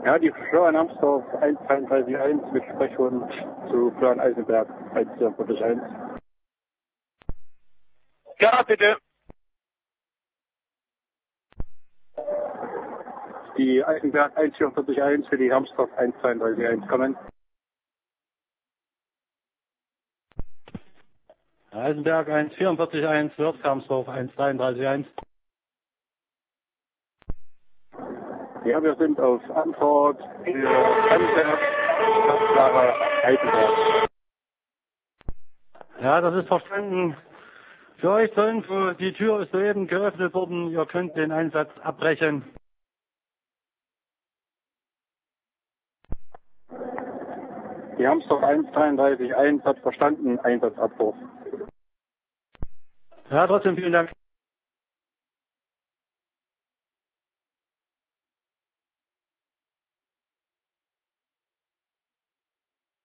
Ja, die Florian Amsdorf 133.1 mit Sprechhund zu Florian Eisenberg 141. Ja, bitte. Die Eisenberg 144.1 für die Amsdorf 132.1 kommen. Eisenberg 144.1, Wirtskamsdorf 133.1. Ja, wir sind auf Antwort für Eisenberg, Eisenberg. Ja, das ist verstanden. Für euch zur Info, die Tür ist soeben geöffnet worden. Ihr könnt den Einsatz abbrechen. Die Amsdorf 133.1 hat verstanden, Einsatzabbruch. Ja, trotzdem vielen Dank.